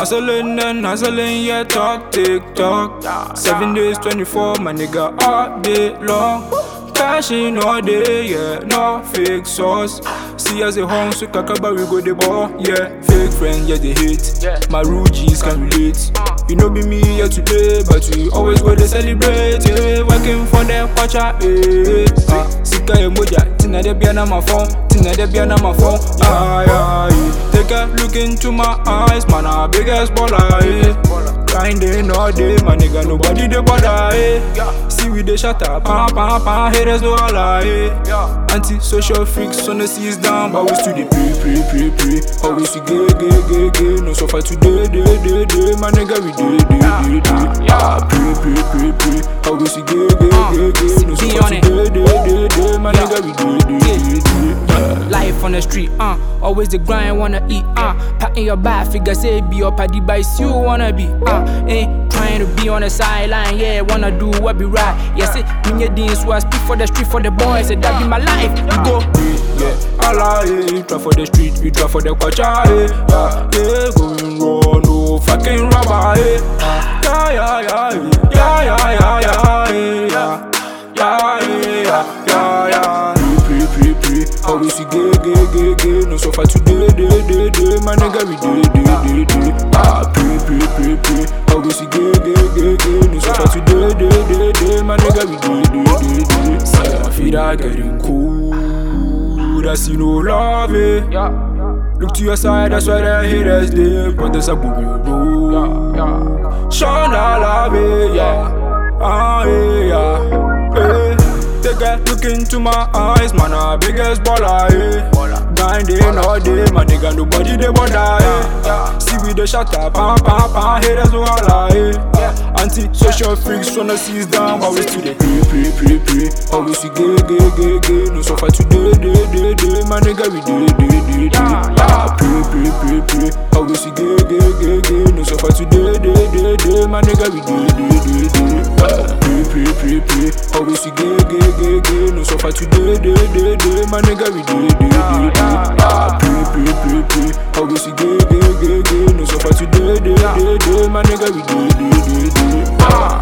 Hustling, yeah, talk, TikTok. 7 days, 24, my nigga, all day long. Cashing all day, yeah, no fake sauce. See as a home, so kakaba, we go the ball, yeah. Fake friends, yeah, they hate. My rude G's can relate. You know, be me here today, but we always go to celebrate, yeah. Working for them, watch out, eh. Sika emoja, tina de be on my phone, Take a look into my eyes, man, a big ass baller, eh. Grinding all day, my nigga, nobody dey bother, eh. See we dey shatter, haters no holla, eh. Anti-social freaks on the seas down, but we still dey pray. Always we gay, no suffer today, day. My nigga, we day. Pray. Always we gay, no suffer today, day. My nigga, we day. Life on the street, always the grind, wanna eat, patting your back, figure say be your paddy bice, you wanna be, ain't trying to be on the sideline, yeah, wanna do what be right, yes, it, when you dance, so I speak for the street, for the boys, and that be my life, you go, yeah, Allah, you try for the street, you try for the kwacha, yeah, going raw, no fucking rubber, yeah. Pray. Always we gay, no suffer today, day. My nigga, we day. Pray. Always we gay, no suffer today, day. My nigga, we day. Say my feet are getting cool, I see no love, eh. Look to your side, that's why the haters there, but there's a booby road. Shana love, yeah. Take a look into my eyes, man, a big ass baller, eh. Grinding all day, my nigga, nobody dey bother, eh. See we dey shatter, haters no holla, eh. Anti-social freaks wanna seize down, but we still dey pray. Always we gay, no suffer today, day. My nigga, we day. Pray. Always we gay, no suffer today, day. My nigga, we day. Pray. Always we gay, no suffer today, day. My nigga, we day. Pray. Always we gay, no suffer today, day. My nigga, we day.